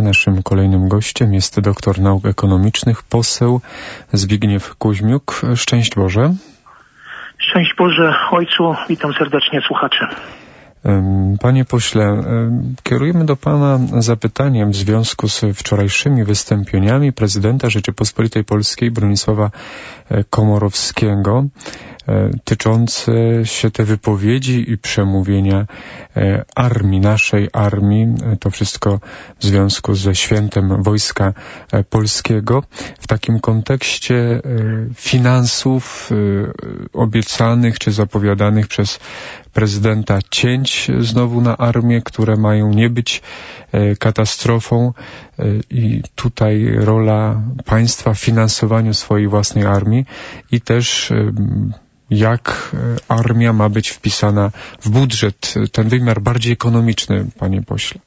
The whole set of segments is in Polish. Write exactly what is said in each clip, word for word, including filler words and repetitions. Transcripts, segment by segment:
Naszym kolejnym gościem jest doktor nauk ekonomicznych, poseł Zbigniew Kuźmiuk. Szczęść Boże. Szczęść Boże, ojcu. Witam serdecznie słuchaczy. Panie pośle, kierujemy do pana zapytaniem w związku z wczorajszymi wystąpieniami prezydenta Rzeczypospolitej Polskiej Bronisława Komorowskiego tyczące się te wypowiedzi i przemówienia armii, naszej armii, to wszystko w związku ze świętem Wojska Polskiego. W takim kontekście finansów obiecanych czy zapowiadanych przez prezydenta cięć znowu na armię, które mają nie być katastrofą i tutaj rola państwa w finansowaniu swojej własnej armii i też jak armia ma być wpisana w budżet, ten wymiar bardziej ekonomiczny, panie pośle.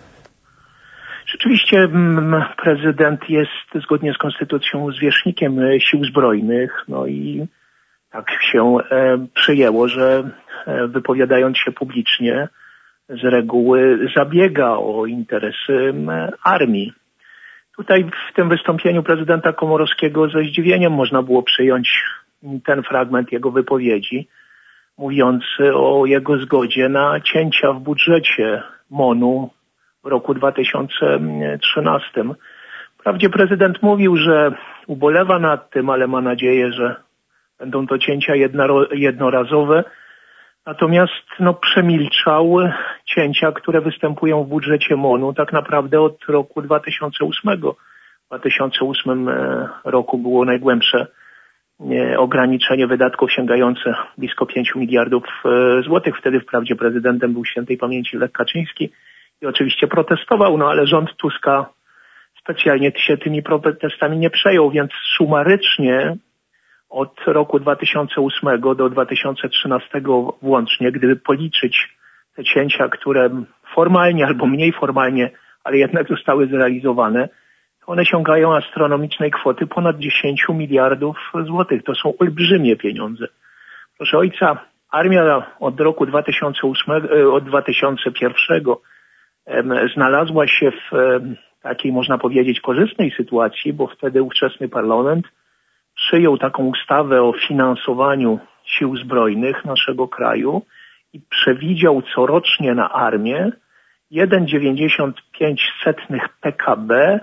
Rzeczywiście prezydent jest zgodnie z konstytucją zwierzchnikiem sił zbrojnych, no i tak się e, przyjęło, że e, wypowiadając się publicznie z reguły zabiega o interesy e, armii. Tutaj w tym wystąpieniu prezydenta Komorowskiego ze zdziwieniem można było przyjąć ten fragment jego wypowiedzi, mówiący o jego zgodzie na cięcia w budżecie MON-u w roku dwa tysiące trzynastym. Wprawdzie prezydent mówił, że ubolewa nad tym, ale ma nadzieję, że będą to cięcia jednorazowe, natomiast no, przemilczał cięcia, które występują w budżecie MON-u tak naprawdę od roku dwa tysiące ósmego. W dwa tysiące ósmym roku było najgłębsze ograniczenie wydatków sięgające blisko pięciu miliardów złotych. Wtedy wprawdzie prezydentem był świętej pamięci Lech Kaczyński i oczywiście protestował, no ale rząd Tuska specjalnie się tymi protestami nie przejął, więc sumarycznie od roku dwa tysiące ósmego do dwa tysiące trzynastego włącznie, gdyby policzyć te cięcia, które formalnie albo mniej formalnie, ale jednak zostały zrealizowane, one sięgają astronomicznej kwoty ponad dziesięć miliardów złotych. To są olbrzymie pieniądze. Proszę ojca, armia od roku dwa tysiące ósmego, od dwa tysiące pierwszego znalazła się w takiej, można powiedzieć, korzystnej sytuacji, bo wtedy ówczesny parlament przyjął taką ustawę o finansowaniu sił zbrojnych naszego kraju i przewidział corocznie na armię jeden przecinek dziewięćdziesiąt pięć P K B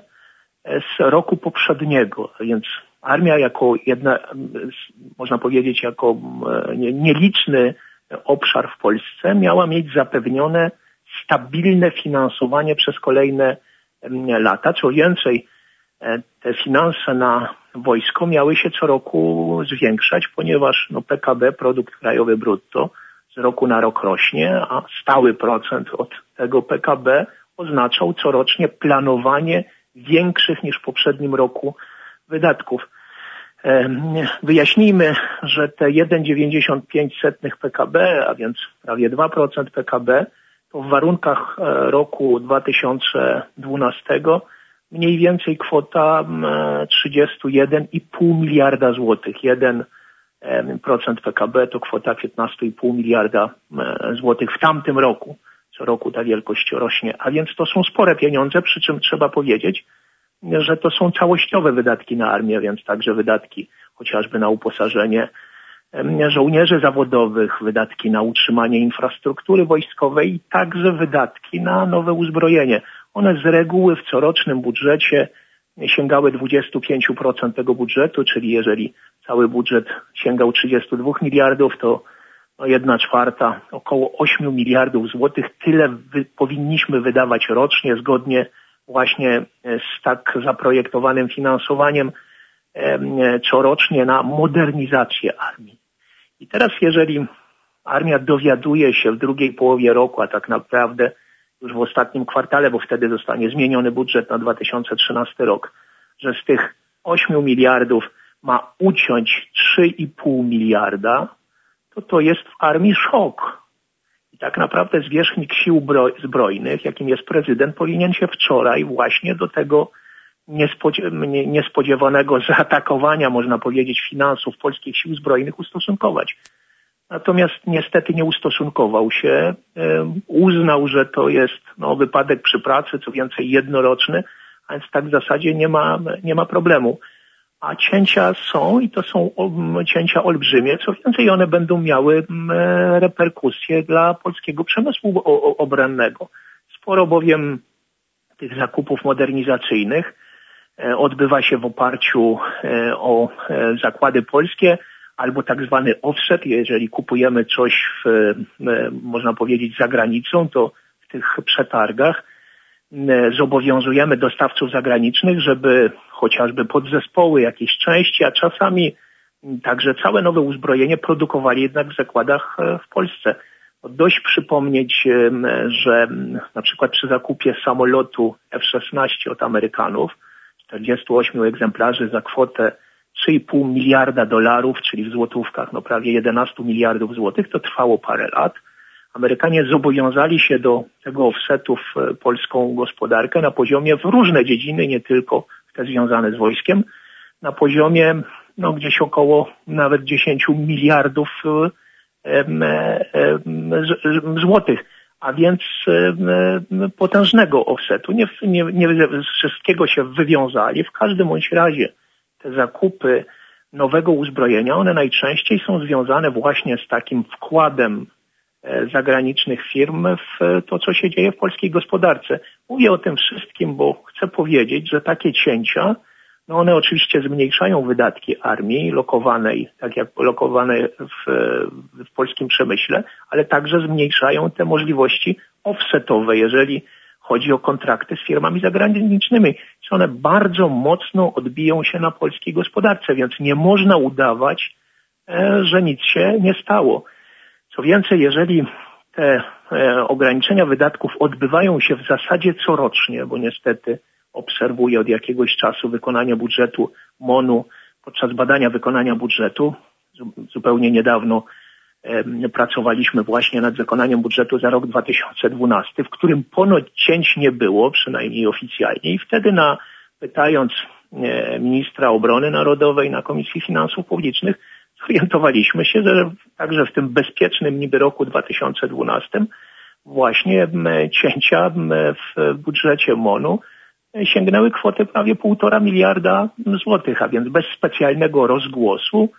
z roku poprzedniego, więc armia jako jedna, można powiedzieć, jako nieliczny obszar w Polsce miała mieć zapewnione stabilne finansowanie przez kolejne lata. Co więcej, te finanse na wojsko miały się co roku zwiększać, ponieważ no, P K B, produkt krajowy brutto, z roku na rok rośnie, a stały procent od tego P K B oznaczał corocznie planowanie większych niż w poprzednim roku wydatków. Wyjaśnijmy, że te jeden przecinek dziewięćdziesiąt pięć P K B, a więc prawie dwa procent P K B, to w warunkach roku dwa tysiące dwunastego mniej więcej kwota trzydzieści jeden i pół miliarda złotych. jeden procent P K B to kwota piętnaście i pół miliarda złotych w tamtym roku. Co roku ta wielkość rośnie, a więc to są spore pieniądze, przy czym trzeba powiedzieć, że to są całościowe wydatki na armię, więc także wydatki chociażby na uposażenie żołnierzy zawodowych, wydatki na utrzymanie infrastruktury wojskowej i także wydatki na nowe uzbrojenie. One z reguły w corocznym budżecie sięgały dwadzieścia pięć procent tego budżetu, czyli jeżeli cały budżet sięgał trzydzieści dwa miliardów, to no jedna czwarta, około ośmiu miliardów złotych, tyle wy, powinniśmy wydawać rocznie, zgodnie właśnie z tak zaprojektowanym finansowaniem e, corocznie na modernizację armii. I teraz jeżeli armia dowiaduje się w drugiej połowie roku, a tak naprawdę już w ostatnim kwartale, bo wtedy zostanie zmieniony budżet na dwa tysiące trzynasty rok, że z tych ośmiu miliardów ma uciąć trzy i pół miliarda, to to jest w armii szok. I tak naprawdę zwierzchnik sił zbrojnych, jakim jest prezydent, powinien się wczoraj właśnie do tego niespodziewanego zaatakowania, można powiedzieć, finansów polskich sił zbrojnych ustosunkować. natomiast niestety nie ustosunkował się, uznał, że to jest no, wypadek przy pracy, co więcej jednoroczny, a więc tak w zasadzie nie ma, nie ma problemu. A cięcia są i to są cięcia olbrzymie, co więcej one będą miały reperkusje dla polskiego przemysłu obronnego. Sporo bowiem tych zakupów modernizacyjnych odbywa się w oparciu o zakłady polskie albo tak zwany offset. Jeżeli kupujemy coś, w, można powiedzieć, za granicą, to w tych przetargach zobowiązujemy dostawców zagranicznych, żeby chociażby podzespoły, jakieś części, a czasami także całe nowe uzbrojenie produkowali jednak w zakładach w Polsce. Dość przypomnieć, że na przykład przy zakupie samolotu F szesnaście od Amerykanów, czterdziestu ośmiu egzemplarzy za kwotę trzy i pół miliarda dolarów, czyli w złotówkach no prawie jedenaście miliardów złotych, to trwało parę lat. Amerykanie zobowiązali się do tego offsetu w polską gospodarkę na poziomie w różne dziedziny, nie tylko te związane z wojskiem, na poziomie no gdzieś około nawet dziesięciu miliardów em, em, złotych, a więc em, potężnego offsetu. Nie, nie, nie z wszystkiego się wywiązali. W każdym bądź razie te zakupy nowego uzbrojenia, one najczęściej są związane właśnie z takim wkładem zagranicznych firm w to, co się dzieje w polskiej gospodarce. Mówię o tym wszystkim, bo chcę powiedzieć, że takie cięcia, no one oczywiście zmniejszają wydatki armii lokowanej, tak jak lokowane w, w polskim przemyśle, ale także zmniejszają te możliwości offsetowe, jeżeli chodzi o kontrakty z firmami zagranicznymi. One bardzo mocno odbiją się na polskiej gospodarce, więc nie można udawać, że nic się nie stało. Co więcej, jeżeli te e, ograniczenia wydatków odbywają się w zasadzie corocznie, bo niestety obserwuję od jakiegoś czasu wykonanie budżetu M O N-u podczas badania wykonania budżetu. Zupełnie niedawno e, pracowaliśmy właśnie nad wykonaniem budżetu za rok dwa tysiące dwunasty, w którym ponoć cięć nie było, przynajmniej oficjalnie. I wtedy na pytając e, ministra obrony narodowej na Komisji Finansów Publicznych, zorientowaliśmy się, że także w tym bezpiecznym niby roku dwa tysiące dwunastym właśnie cięcia w budżecie M O N-u sięgnęły kwoty prawie półtora miliarda złotych, a więc bez specjalnego rozgłosu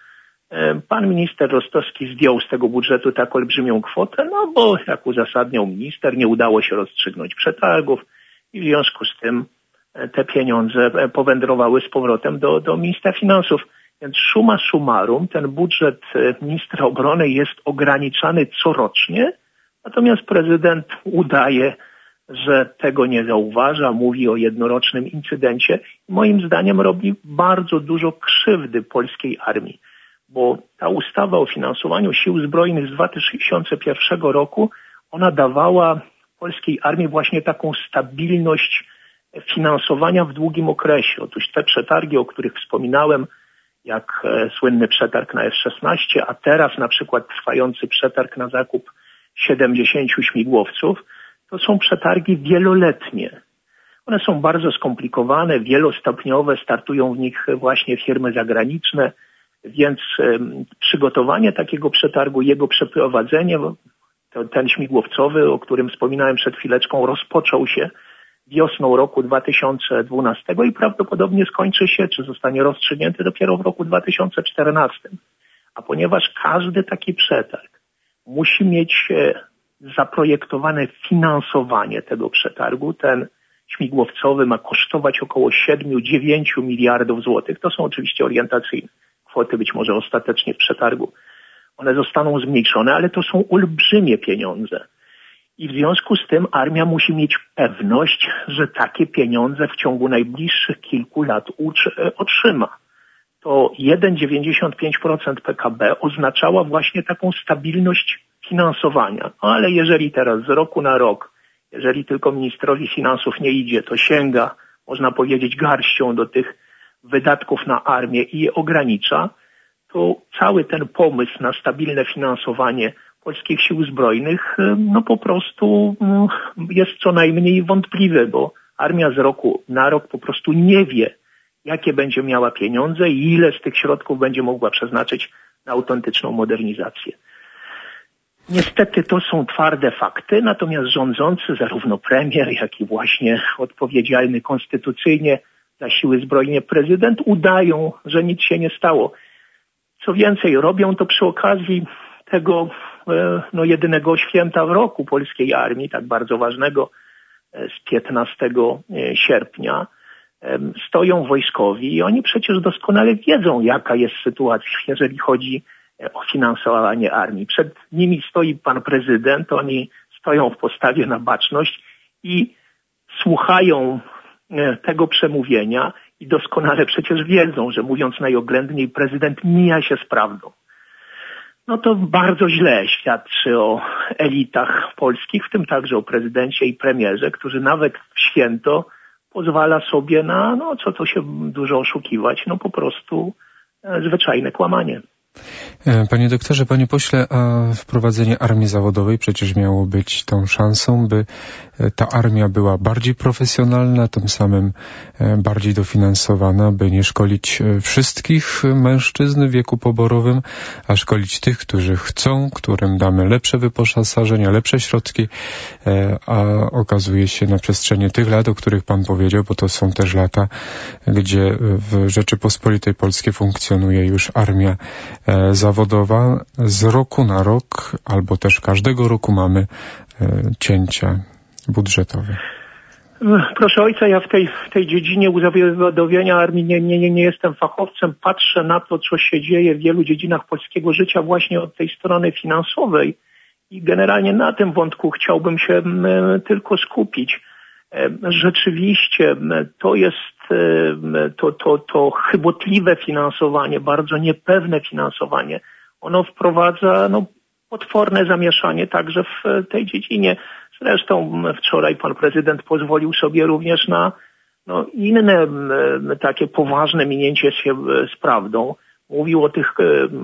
pan minister Rostowski zdjął z tego budżetu tak olbrzymią kwotę, no bo jak uzasadniał minister, nie udało się rozstrzygnąć przetargów i w związku z tym te pieniądze powędrowały z powrotem do, do ministra finansów. Więc summa summarum ten budżet ministra obrony jest ograniczany corocznie, natomiast prezydent udaje, że tego nie zauważa, mówi o jednorocznym incydencie i moim zdaniem robi bardzo dużo krzywdy polskiej armii, bo ta ustawa o finansowaniu sił zbrojnych z dwa tysiące pierwszego roku, ona dawała polskiej armii właśnie taką stabilność finansowania w długim okresie. Otóż te przetargi, o których wspominałem, jak e, słynny przetarg na F szesnaście, a teraz na przykład trwający przetarg na zakup siedemdziesięciu śmigłowców, to są przetargi wieloletnie. One są bardzo skomplikowane, wielostopniowe, startują w nich właśnie firmy zagraniczne, więc e, przygotowanie takiego przetargu, jego przeprowadzenie, to, ten śmigłowcowy, o którym wspominałem przed chwileczką, rozpoczął się wiosną roku dwa tysiące dwunastego i prawdopodobnie skończy się, czy zostanie rozstrzygnięty dopiero w roku dwa tysiące czternastym. A ponieważ każdy taki przetarg musi mieć zaprojektowane finansowanie tego przetargu, ten śmigłowcowy ma kosztować około siedem do dziewięciu miliardów złotych. To są oczywiście orientacyjne kwoty, być może ostatecznie w przetargu one zostaną zmniejszone, ale to są olbrzymie pieniądze. I w związku z tym armia musi mieć pewność, że takie pieniądze w ciągu najbliższych kilku lat otrzyma. To jeden przecinek dziewięćdziesiąt pięć procent P K B oznaczała właśnie taką stabilność finansowania. Ale jeżeli teraz z roku na rok, jeżeli tylko ministrowi finansów nie idzie, to sięga, można powiedzieć, garścią do tych wydatków na armię i je ogranicza, to cały ten pomysł na stabilne finansowanie polskich sił zbrojnych no po prostu jest co najmniej wątpliwy, bo armia z roku na rok po prostu nie wie, jakie będzie miała pieniądze i ile z tych środków będzie mogła przeznaczyć na autentyczną modernizację. Niestety to są twarde fakty, natomiast rządzący, zarówno premier, jak i właśnie odpowiedzialny konstytucyjnie za siły zbrojne prezydent udają, że nic się nie stało. Co więcej, robią to przy okazji tego no, jedynego święta w roku polskiej armii, tak bardzo ważnego, z piętnastego sierpnia. Stoją wojskowi i oni przecież doskonale wiedzą, jaka jest sytuacja, jeżeli chodzi o finansowanie armii. Przed nimi stoi pan prezydent, oni stoją w postawie na baczność i słuchają tego przemówienia i doskonale przecież wiedzą, że mówiąc najoględniej, prezydent mija się z prawdą. No to bardzo źle świadczy o elitach polskich, w tym także o prezydencie i premierze, którzy nawet w święto pozwala sobie na, no co to się dużo oszukiwać, no po prostu zwyczajne kłamanie. Panie doktorze, panie pośle, a wprowadzenie armii zawodowej przecież miało być tą szansą, by ta armia była bardziej profesjonalna, tym samym bardziej dofinansowana, by nie szkolić wszystkich mężczyzn w wieku poborowym, a szkolić tych, którzy chcą, którym damy lepsze wyposażenia, lepsze środki, a okazuje się na przestrzeni tych lat, o których pan powiedział, bo to są też lata, gdzie w Rzeczypospolitej Polskiej funkcjonuje już armia zawodowa, z roku na rok, albo też każdego roku mamy cięcia budżetowe. Proszę ojca, ja w tej, w tej dziedzinie uzawodowienia armii nie, nie, nie jestem fachowcem. Patrzę na to, co się dzieje w wielu dziedzinach polskiego życia właśnie od tej strony finansowej i generalnie na tym wątku chciałbym się tylko skupić. Rzeczywiście to jest to, to, to chybotliwe finansowanie, bardzo niepewne finansowanie. Ono wprowadza no, potworne zamieszanie także w tej dziedzinie. Zresztą wczoraj pan prezydent pozwolił sobie również na no, inne takie poważne minięcie się z prawdą. Mówił o tych,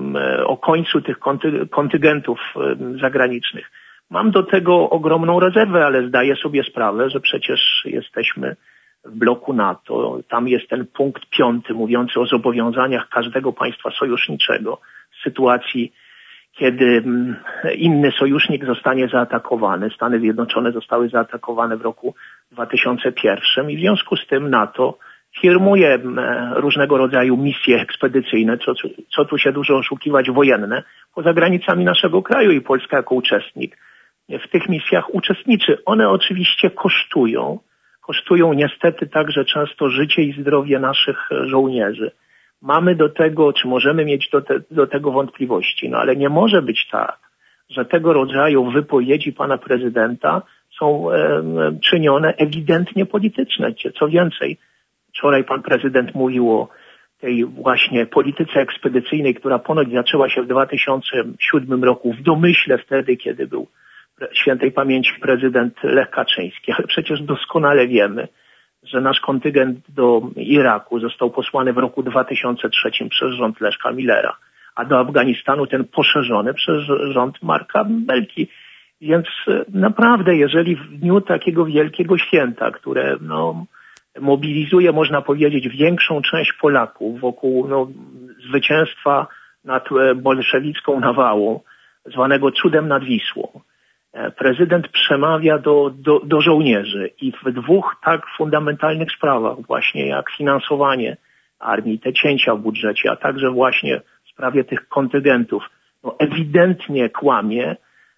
o końcu tych konty, kontyngentów zagranicznych. Mam do tego ogromną rezerwę, ale zdaję sobie sprawę, że przecież jesteśmy w bloku NATO. Tam jest ten punkt piąty mówiący o zobowiązaniach każdego państwa sojuszniczego w sytuacji, kiedy inny sojusznik zostanie zaatakowany. Stany Zjednoczone zostały zaatakowane w roku dwa tysiące pierwszym i w związku z tym NATO firmuje różnego rodzaju misje ekspedycyjne, co, co tu się dużo oszukiwać, wojenne, poza granicami naszego kraju i Polska jako uczestnik w tych misjach uczestniczy. One oczywiście kosztują, kosztują niestety także często życie i zdrowie naszych żołnierzy. Mamy do tego, czy możemy mieć do, te, do tego wątpliwości, no ale nie może być tak, że tego rodzaju wypowiedzi pana prezydenta są e, czynione ewidentnie polityczne. Co więcej, wczoraj pan prezydent mówił o tej właśnie polityce ekspedycyjnej, która ponoć zaczęła się w dwa tysiące siódmym roku w domyśle wtedy, kiedy był świętej pamięci prezydent Lech Kaczyński, ale przecież doskonale wiemy, że nasz kontyngent do Iraku został posłany w roku dwa tysiące trzecim przez rząd Leszka Millera, a do Afganistanu ten poszerzony przez rząd Marka Belki. Więc naprawdę, jeżeli w dniu takiego wielkiego święta, które no, mobilizuje, można powiedzieć, większą część Polaków wokół no, zwycięstwa nad bolszewicką nawałą, zwanego cudem nad Wisłą, prezydent przemawia do, do, do żołnierzy i w dwóch tak fundamentalnych sprawach, właśnie jak finansowanie armii, te cięcia w budżecie, a także właśnie w sprawie tych kontyngentów, no ewidentnie kłamie,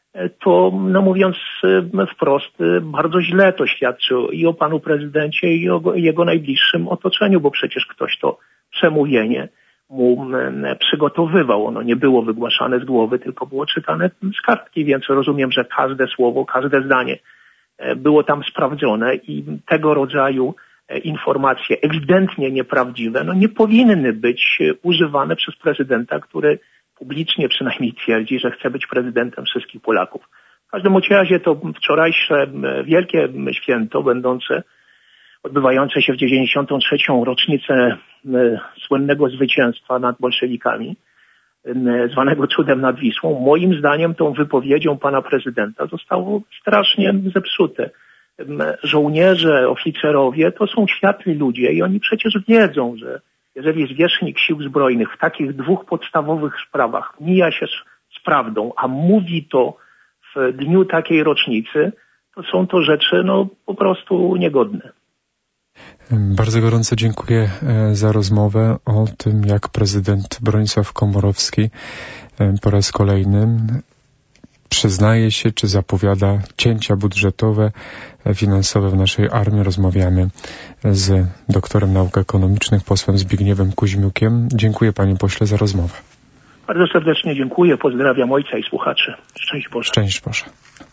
to no mówiąc wprost, bardzo źle to świadczy i o panu prezydencie i o jego najbliższym otoczeniu, bo przecież ktoś to przemówienie mu przygotowywał. Ono nie było wygłaszane z głowy, tylko było czytane z kartki, więc rozumiem, że każde słowo, każde zdanie było tam sprawdzone i tego rodzaju informacje ewidentnie nieprawdziwe, no nie powinny być używane przez prezydenta, który publicznie przynajmniej twierdzi, że chce być prezydentem wszystkich Polaków. W każdym razie to wczorajsze wielkie święto, będące odbywające się w dziewięćdziesiątą trzecią rocznicę słynnego zwycięstwa nad bolszewikami, zwanego cudem nad Wisłą, moim zdaniem tą wypowiedzią pana prezydenta zostało strasznie zepsute. Żołnierze, oficerowie to są światli ludzie i oni przecież wiedzą, że jeżeli zwierzchnik sił zbrojnych w takich dwóch podstawowych sprawach mija się z, z prawdą, a mówi to w dniu takiej rocznicy, to są to rzeczy no po prostu niegodne. Bardzo gorąco dziękuję za rozmowę o tym, jak prezydent Bronisław Komorowski po raz kolejny przyznaje się, czy zapowiada cięcia budżetowe, finansowe w naszej armii. Rozmawiamy z doktorem nauk ekonomicznych, posłem Zbigniewem Kuźmiukiem. Dziękuję panie pośle za rozmowę. Bardzo serdecznie dziękuję, pozdrawiam ojca i słuchaczy. Szczęść Boże. Szczęść Boże.